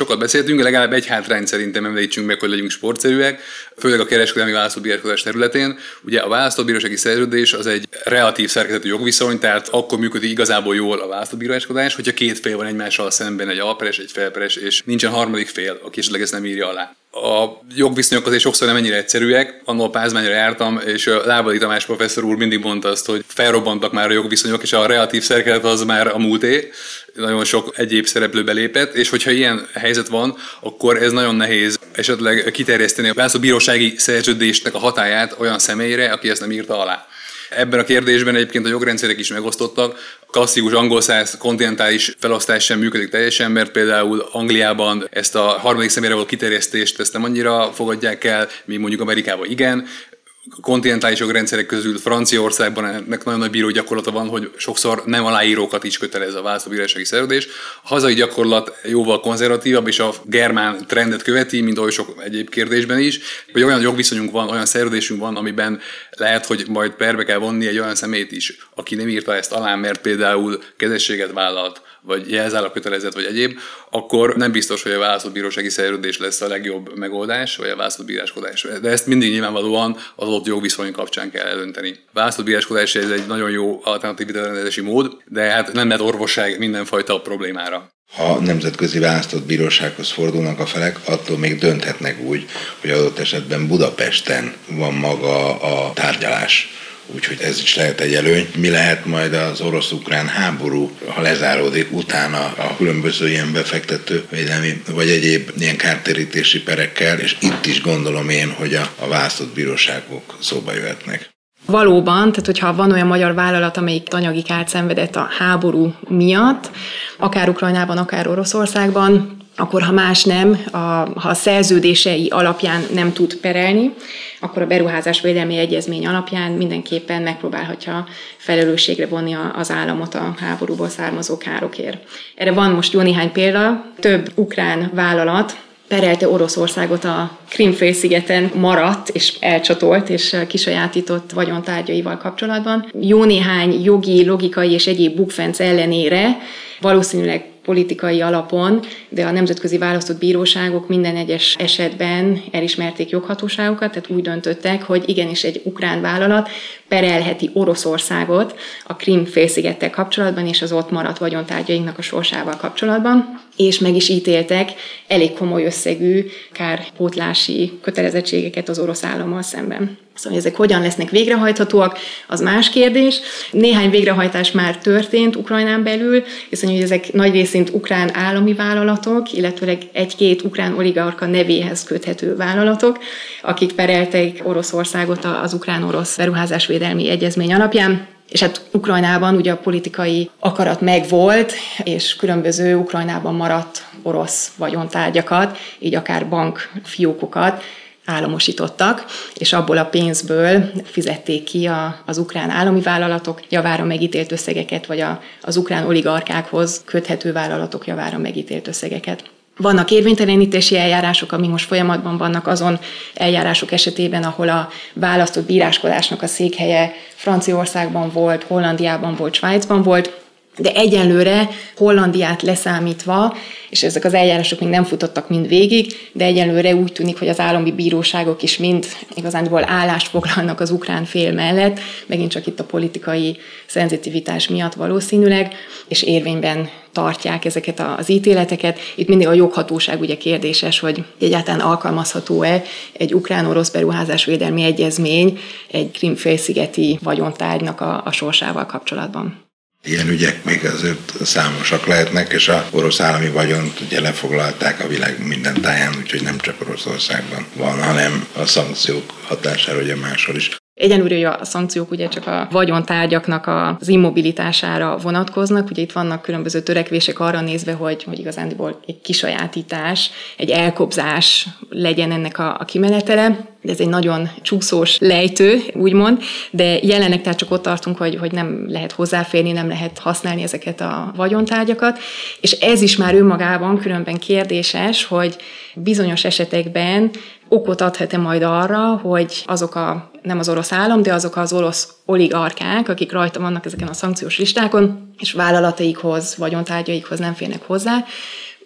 S4: beszéltünk, legalább egy hátrányt szerintem említsünk meg, hogy legyünk sportszerűek, főleg a kereskedelmi választott bíráskodás területén. Ugye a választott bírósági szerződés az egy relatív szerkezetű jogviszony, tehát akkor működik igazából jól a választott bíráskodás, hogyha két fél van egymással szemben, egy alperes, egy felperes, és nincsen harmadik fél, aki esetleg ezt nem írja alá. A jogviszonyok azért sokszor nem ennyire egyszerűek. Annól Pázmányra jártam, és a Lábadi Tamás professzor úr mindig mondta azt, hogy felrobbantak már a jogviszonyok, és a relatív szerkezet az már a múlté. Nagyon sok egyéb szereplő belépett, és hogyha ilyen helyzet van, akkor ez nagyon nehéz esetleg kiterjeszteni a választott bírósági szerződésnek a hatályát olyan személyre, aki ezt nem írta alá. Ebben a kérdésben egyébként a jogrendszerek is megosztottak. Klasszikus angolszász kontinentális felosztás sem működik teljesen, mert például Angliában ezt a harmadik személyre való kiterjesztést ezt nem annyira fogadják el, míg mondjuk Amerikában igen. Kontinentális jogrendszerek közül Franciaországban ennek nagyon nagy bíró gyakorlata van, hogy sokszor nem aláírókat is kötelez a választott bírósági szerződés. A hazai gyakorlat jóval konzervatívabb, és a germán trendet követi, mint oly sok egyéb kérdésben is, hogy olyan jogviszonyunk van, olyan szerződésünk van, amiben lehet, hogy majd perbe kell vonni egy olyan személyt is, aki nem írta ezt alá, mert például kezességet vállalt, vagy jelzállag kötelezett, vagy egyéb, akkor nem biztos, hogy a választott bírósági szerződés lesz a legjobb megoldás, vagy a választott bíráskodás. De ezt mindig nyilvánvalóan az ott jogviszony kapcsán kell eldönteni. A választott bíráskodás ez egy nagyon jó alternatív vitarendezési mód, de hát nem lehet orvosság mindenfajta problémára.
S1: Ha nemzetközi választott bírósághoz fordulnak a felek, attól még dönthetnek úgy, hogy adott esetben Budapesten van maga a tárgyalás. Úgyhogy ez is lehet egy előny. Mi lehet majd az orosz-ukrán háború, ha lezáródik utána a különböző ilyen befektető védelmi vagy egyéb ilyen kártérítési perekkel, és itt is gondolom én, hogy a, a választott bíróságok szóba jöhetnek.
S3: Valóban, tehát hogyha van olyan magyar vállalat, amelyik anyagi kárt szenvedett a háború miatt, akár Ukrajnában, akár Oroszországban, akkor ha más nem, a, ha a szerződései alapján nem tud perelni, akkor a beruházásvédelmi egyezmény alapján mindenképpen megpróbálhatja felelősségre vonni az államot a háborúból származó károkért. Erre van most jó néhány példa. Több ukrán vállalat perelte Oroszországot a Krím-félszigeten maradt és elcsatolt és kisajátított vagyontárgyaival kapcsolatban. Jó néhány jogi, logikai és egyéb bukfenc ellenére valószínűleg politikai alapon, de a nemzetközi választott bíróságok minden egyes esetben elismerték joghatóságokat, tehát úgy döntöttek, hogy igenis egy ukrán vállalat perelheti Oroszországot a Krím-félszigettel kapcsolatban és az ott maradt vagyontárgyainknak a sorsával kapcsolatban, és meg is ítéltek elég komoly összegű kárpótlási kötelezettségeket az orosz állammal szemben. Szóval ezek hogyan lesznek végrehajthatóak, az más kérdés. Néhány végrehajtás már történt Ukrajnán belül, hiszen hogy ezek nagy részint ukrán állami vállalatok, illetőleg egy-két ukrán oligarka nevéhez köthető vállalatok, akik perelték Oroszországot az ukrán-orosz beruházásvédelmi egyezmény alapján. És hát Ukrajnában ugye a politikai akarat megvolt, és különböző Ukrajnában maradt orosz vagyontárgyakat, így akár bankfiókokat államosítottak, és abból a pénzből fizették ki a, az ukrán állami vállalatok javára megítélt összegeket, vagy a, az ukrán oligarkákhoz köthető vállalatok javára megítélt összegeket. Vannak érvénytelenítési eljárások, amik most folyamatban vannak azon eljárások esetében, ahol a választott bíráskodásnak a székhelye Franciaországban volt, Hollandiában volt, Svájcban volt, de egyenlőre Hollandiát leszámítva, és ezek az eljárások még nem futottak mind végig, de egyenlőre úgy tűnik, hogy az állami bíróságok is mind igazándiból állást foglalnak az ukrán fél mellett, megint csak itt a politikai szenzitivitás miatt valószínűleg, és érvényben tartják ezeket az ítéleteket. Itt mindig a joghatóság ugye kérdéses, hogy egyáltalán alkalmazható-e egy ukrán-orosz beruházásvédelmi egyezmény egy Krím-félszigeti vagyontárgynak a, a sorsával kapcsolatban.
S1: Ilyen ügyek még azért számosak lehetnek, és a orosz állami vagyont ugye lefoglalták a világ minden táján, úgyhogy nem csak Oroszországban van, hanem a szankciók hatására ugye máshol is.
S3: Egyenlőre a szankciók ugye csak a vagyontárgyaknak az immobilitására vonatkoznak. Ugye itt vannak különböző törekvések arra nézve, hogy, hogy igazándiból egy kisajátítás, egy elkobzás legyen ennek a, a kimenetele. De ez egy nagyon csúszós lejtő, úgymond, de jelenleg tehát csak ott tartunk, hogy, hogy nem lehet hozzáférni, nem lehet használni ezeket a vagyontárgyakat, és ez is már önmagában különben kérdéses, hogy bizonyos esetekben okot adhat-e majd arra, hogy azok a, nem az orosz állam, de azok az orosz oligarkák, akik rajta vannak ezeken a szankciós listákon, és vállalataikhoz, vagyontárgyaikhoz nem férnek hozzá,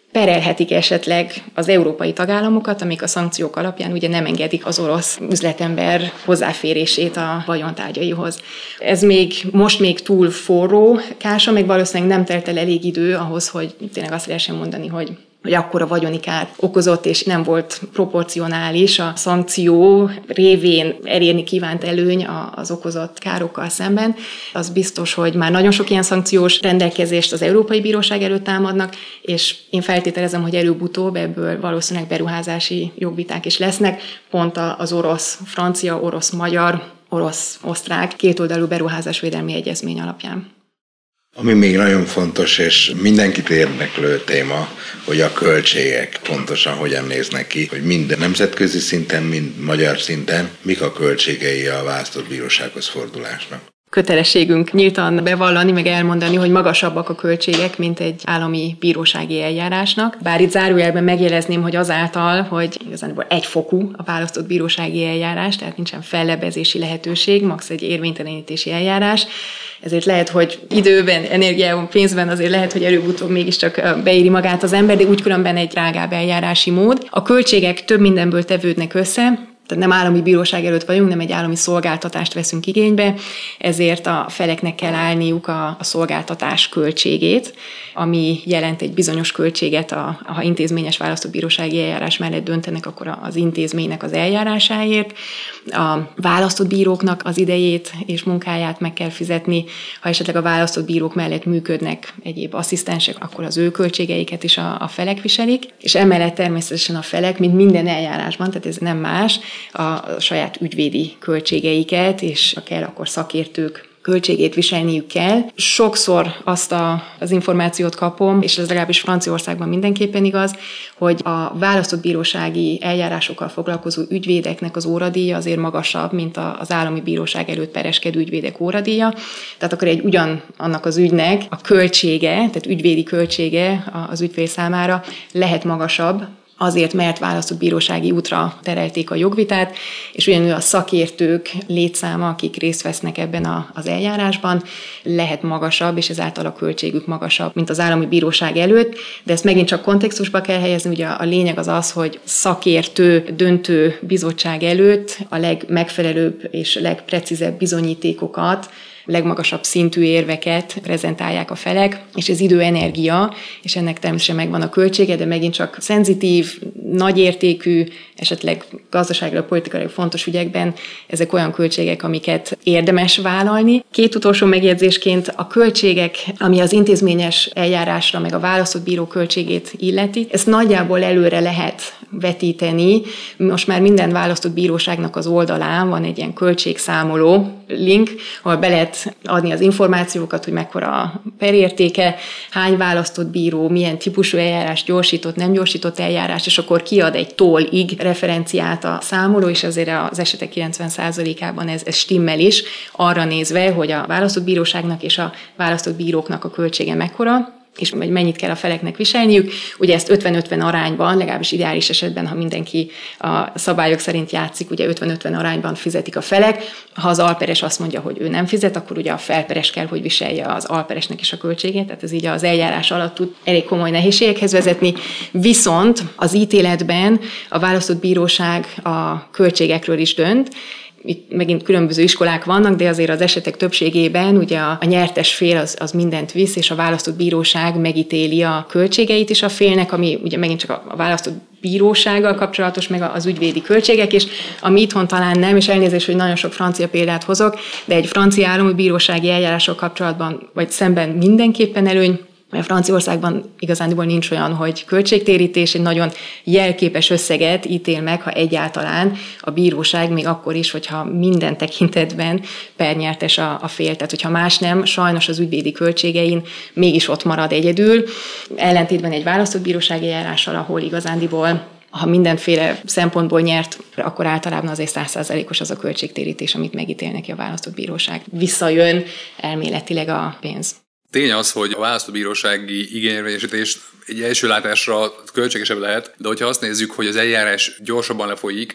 S3: perelhetik esetleg az európai tagállamokat, amik a szankciók alapján ugye nem engedik az orosz üzletember hozzáférését a vagyontárgyaihoz. Ez még most még túl forró kása, még valószínűleg nem telt el elég idő ahhoz, hogy tényleg azt lehessen mondani, hogy hogy akkora vagyoni kárt okozott, és nem volt proporcionális a szankció révén elérni kívánt előny az okozott károkkal szemben. Az biztos, hogy már nagyon sok ilyen szankciós rendelkezést az Európai Bíróság előtt támadnak, és én feltételezem, hogy előbb-utóbb ebből valószínűleg beruházási jogviták is lesznek, pont az orosz, francia, orosz, magyar, orosz, osztrák kétoldalú beruházásvédelmi egyezmény alapján.
S1: Ami még nagyon fontos és mindenkit érdeklő téma, hogy a költségek pontosan hogyan néznek ki, hogy mind nemzetközi szinten, mind magyar szinten, mik a költségei a választott bírósághoz fordulásnak.
S3: Kötelességünk nyíltan bevallani, meg elmondani, hogy magasabbak a költségek, mint egy állami bírósági eljárásnak. Bár itt zárójelben megjelezném, hogy azáltal, hogy igazából egyfokú a választott bírósági eljárás, tehát nincsen fellebbezési lehetőség, max. Egy érvénytelenítési eljárás, ezért lehet, hogy időben, energiában, pénzben azért lehet, hogy előbb-utóbb mégiscsak beéri magát az ember, de úgy különben egy drágább eljárási mód. A költségek több mindenből tevődnek össze, tehát nem állami bíróság előtt vagyunk, nem egy állami szolgáltatást veszünk igénybe, ezért a feleknek kell állniuk a, a szolgáltatás költségét, ami jelent egy bizonyos költséget, a, ha intézményes választott bírósági eljárás mellett döntenek, akkor az intézménynek az eljárásáért. A választott bíróknak az idejét és munkáját meg kell fizetni, ha esetleg a választott bírók mellett működnek egyéb asszisztensek, akkor az ő költségeiket is a, a felek viselik, és emellett természetesen a felek, mint minden eljárásban, tehát ez nem más, a saját ügyvédi költségeiket, és ha kell, akkor szakértők költségét viselniük kell. Sokszor azt a, az információt kapom, és ez legalábbis Franciaországban mindenképpen igaz, hogy a választott bírósági eljárásokkal foglalkozó ügyvédeknek az óradíja azért magasabb, mint az állami bíróság előtt pereskedő ügyvédek óradíja. Tehát akkor egy ugyan annak az ügynek a költsége, tehát ügyvédi költsége az ügyfél számára lehet magasabb, azért, mert választott bírósági útra terelték a jogvitát, és ugyanúgy a szakértők létszáma, akik részt vesznek ebben a, az eljárásban, lehet magasabb, és ezáltal a költségük magasabb, mint az állami bíróság előtt, de ezt megint csak kontextusba kell helyezni, ugye a lényeg az az, hogy szakértő, döntő bizottság előtt a legmegfelelőbb és legprecízebb bizonyítékokat, legmagasabb szintű érveket prezentálják a felek, és ez idő, energia, és ennek természetesen megvan a költsége, de megint csak szenzitív, nagyértékű, esetleg gazdaságilag, politikailag fontos ügyekben ezek olyan költségek, amiket érdemes vállalni. Két utolsó megjegyzésként a költségek, ami az intézményes eljárásra, meg a választott bíró költségét illeti, ezt nagyjából előre lehet vetíteni. Most már minden választott bíróságnak az oldalán van egy ilyen költségszámoló link, ahol be lehet adni az információkat, hogy mekkora a perértéke, hány választott bíró, milyen típusú eljárás, gyorsított, nem gyorsított eljárás, és akkor kiad egy tól-ig referenciát a számoló, és azért az esetek kilencven százalékában ez, ez stimmel is, arra nézve, hogy a választott bíróságnak és a választott bíróknak a költsége mekkora, és mennyit kell a feleknek viselniük. Ugye ezt ötven-ötven arányban, legalábbis ideális esetben, ha mindenki a szabályok szerint játszik, ugye ötven-ötven arányban fizetik a felek. Ha az alperes azt mondja, hogy ő nem fizet, akkor ugye a felperes kell, hogy viselje az alperesnek is a költségét, tehát ez így az eljárás alatt tud elég komoly nehézségekhez vezetni. Viszont az ítéletben a választott bíróság a költségekről is dönt. Itt megint különböző iskolák vannak, de azért az esetek többségében ugye a, a nyertes fél az, az mindent visz, és a választott bíróság megítéli a költségeit is a félnek, ami ugye megint csak a, a választott bírósággal kapcsolatos, meg az ügyvédi költségek is, ami itthon talán nem, és elnézést, hogy nagyon sok francia példát hozok, de egy francia állami bírósági eljárással kapcsolatban, vagy szemben mindenképpen előny, mert Franciaországban igazándiból nincs olyan, hogy költségtérítés, egy nagyon jelképes összeget ítél meg, ha egyáltalán a bíróság, még akkor is, hogyha minden tekintetben pernyertes a, a fél. Tehát, hogyha más nem, sajnos az ügyvédi költségein mégis ott marad egyedül. Ellentétben egy választott bírósági eljárással, ahol igazándiból ha mindenféle szempontból nyert, akkor általában azért száz százalékos az a költségtérítés, amit megítél neki a választott bíróság. Visszajön elméletileg a pénz.
S4: Tény az, hogy a választóbírósági igényérvényesítés egy első látásra költségesebb lehet, de hogyha azt nézzük, hogy az eljárás gyorsabban lefolyik,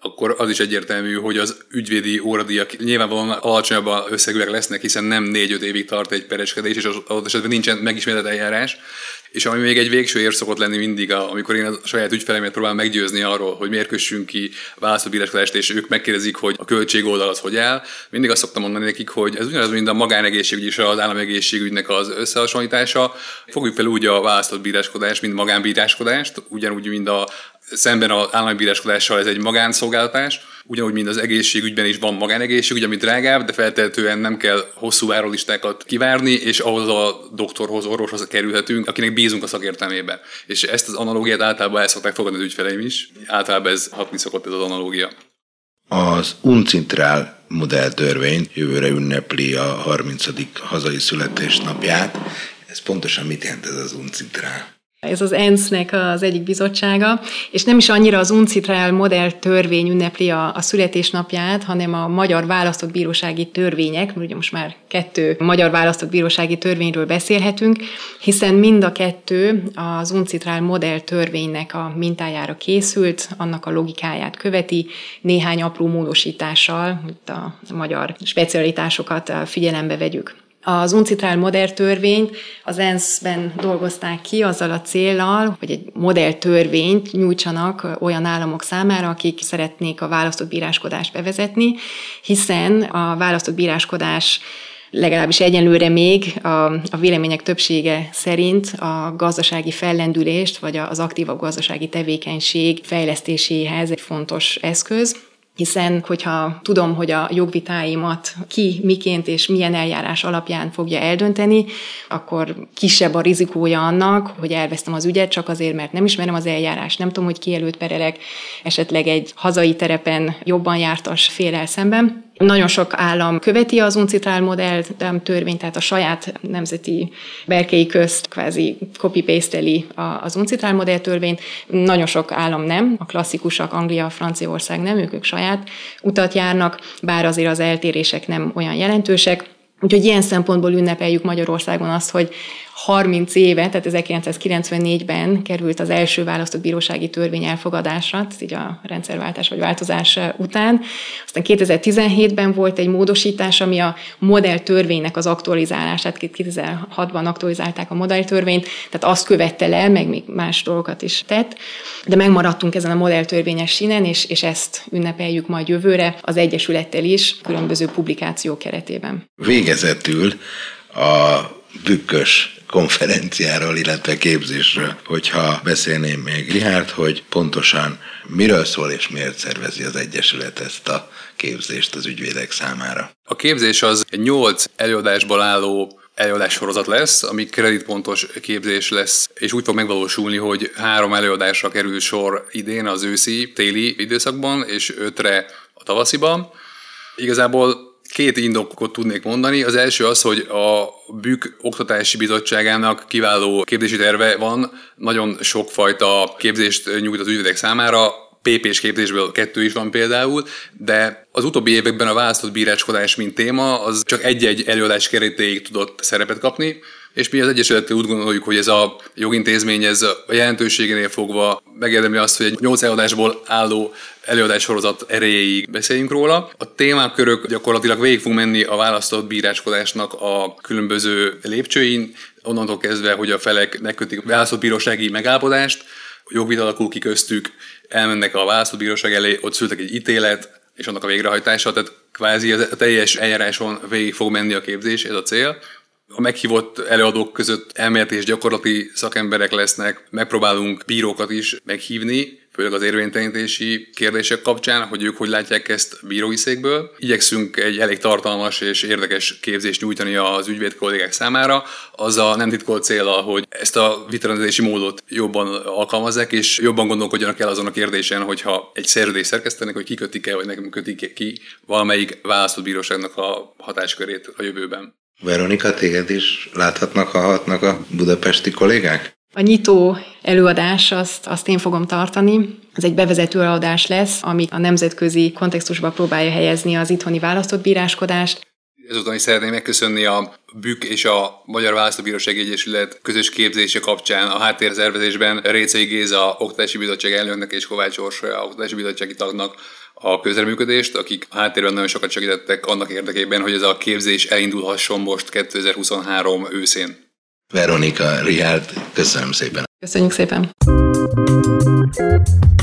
S4: akkor az is egyértelmű, hogy az ügyvédi óradíjak nyilvánvalóan alacsonyabb összegűek lesznek, hiszen nem négy-öt évig tart egy pereskedés, és az adott esetben nincsen megismételt eljárás. És ami még egy végső ér szokott lenni mindig, amikor én a saját ügyfelemet próbálom meggyőzni arról, hogy miért kössünk ki választott bíráskodást, és ők megkérdezik, hogy a költségoldal az hogy áll. Mindig azt szoktam mondani nekik, hogy ez ugyanaz, mint a magánegészségügy és az államegészségügynek az összehasonlítása. Fogjuk fel úgy a választott bíráskodást, mint magánbíráskodást, ugyanúgy, mint a szemben az állami bíráskodással ez egy magánszolgáltatás, ugyanúgy, mint az egészségügyben is van magánegészségügy, ami drágább, de feltehetően nem kell hosszú várólistákat kivárni, és ahhoz a doktorhoz, orvoshoz kerülhetünk, akinek bízunk a szakértelmében. És ezt az analógiát általában el szokták fogadni az ügyfeleim is. Általában ez hatni szokott ez az analógia.
S1: Az UNCITRAL modelltörvény jövőre ünnepli a harmincadik hazai születésnapját. Ez pontosan mit jelent ez az UNCITRAL?
S3: Ez az e en es zé-nek az egyik bizottsága, és nem is annyira az UNCITRAL modelltörvény ünnepli a, a születésnapját, hanem a magyar választott bírósági törvények, mert ugye most már kettő magyar választott bírósági törvényről beszélhetünk, hiszen mind a kettő az UNCITRAL modelltörvénynek a mintájára készült, annak a logikáját követi, néhány apró módosítással, hogy a magyar specialitásokat figyelembe vegyük. Az UNCITRAL modelltörvényt az e en es zé-ben dolgozták ki azzal a céllal, hogy egy modelltörvényt nyújtsanak olyan államok számára, akik szeretnék a választott bíráskodást bevezetni, hiszen a választott bíráskodás legalábbis egyenlőre még a, a vélemények többsége szerint a gazdasági fellendülést, vagy az aktívabb gazdasági tevékenység fejlesztéséhez egy fontos eszköz. Hiszen, hogyha tudom, hogy a jogvitáimat ki, miként és milyen eljárás alapján fogja eldönteni, akkor kisebb a rizikója annak, hogy elvesztem az ügyet, csak azért, mert nem ismerem az eljárást, nem tudom, hogy ki előtt perelek, esetleg egy hazai terepen jobban jártas féllel szemben. Nagyon sok állam követi az UNCITRAL modell törvényt, tehát a saját nemzeti berkei közt kvázi copy-paste-eli az UNCITRAL modell törvényt. Nagyon sok állam nem, a klasszikusak, Anglia, Franciaország nem, ők, ők saját utat járnak, bár azért az eltérések nem olyan jelentősek. Úgyhogy ilyen szempontból ünnepeljük Magyarországon azt, hogy harminc éve, tehát ezerkilencszázkilencvennégyben került az első választott bírósági törvény elfogadásra, így a rendszerváltás vagy változás után. Aztán kétezer-tizenhétben volt egy módosítás, ami a modelltörvénynek az aktualizálását, kétezer-hatban aktualizálták a modelltörvényt, tehát azt követte le, meg még más dolgokat is tett, de megmaradtunk ezen a modelltörvényes sínen, és, és ezt ünnepeljük majd jövőre az Egyesülettel is, különböző publikációk keretében.
S1: Végezetül a bükkös konferenciáról, illetve képzésről, hogyha beszélném még Richárd, hogy pontosan miről szól és miért szervezi az Egyesület ezt a képzést az ügyvédek számára.
S4: A képzés az egy nyolc előadásból álló előadássorozat lesz, ami kreditpontos képzés lesz, és úgy fog megvalósulni, hogy három előadásra kerül sor idén az őszi, téli időszakban, és ötre a tavasziban. Igazából két indokot tudnék mondani. Az első az, hogy a BÜK Oktatási Bizottságának kiváló képzési terve van, nagyon sokfajta képzést nyújt az ügyvédek számára, pé pés képzésből kettő is van például, de az utóbbi években a választott bíráskodás mint téma az csak egy-egy előadás keretéig tudott szerepet kapni, és mi az Egyesülettel úgy gondoljuk, hogy ez a jogintézmény ez a jelentőségénél fogva megérdemli azt, hogy egy nyolc előadásból álló előadássorozat erejéig beszéljünk róla. A témakörök gyakorlatilag végig fog menni a választott bíráskodásnak a különböző lépcsőin, onnantól kezdve, hogy a felek megkötik a választott bírósági megállapodást, jogvita alakul ki köztük, elmennek a választott bíróság elé, ott születik egy ítélet, és annak a végrehajtása, tehát kvázi a teljes eljáráson végig fog menni a képzés, ez a cél. A meghívott előadók között elméleti és gyakorlati szakemberek lesznek, megpróbálunk bírókat is meghívni, főleg az érvénytelenítési kérdések kapcsán, hogy ők hogy látják ezt bírói székből. Igyekszünk egy elég tartalmas és érdekes képzést nyújtani az ügyvéd kollégák számára, az a nem titkolt céllal, hogy ezt a vitarendezési módot jobban alkalmazzák, és jobban gondolkodjanak el azon a kérdésen, hogyha egy szerződést szerkesztenek, hogy ki kötik el, vagy nem kötik ki valamelyik választott bíróságnak a hatáskörét a jövőben.
S1: Veronika, téged is láthatnak, hallhatnak a budapesti kollégák?
S3: A nyitó előadás, azt, azt én fogom tartani. Ez egy bevezető előadás lesz, ami a nemzetközi kontextusba próbálja helyezni az itthoni választott bíráskodást.
S4: Ezután is szeretném megköszönni a BÜK és a Magyar Választóbírósági Egyesület közös képzése kapcsán a háttérszervezésben Récei Géza Oktatási Bizottság elnöknek és Kovács Orsolya Oktatási Bizottsági tagnak a közreműködést, akik a háttérben nagyon sokat segítettek annak érdekében, hogy ez a képzés elindulhasson most kétezer-huszonhárom őszén.
S1: Veronika, Richárd, köszönöm szépen.
S3: Köszönjük szépen.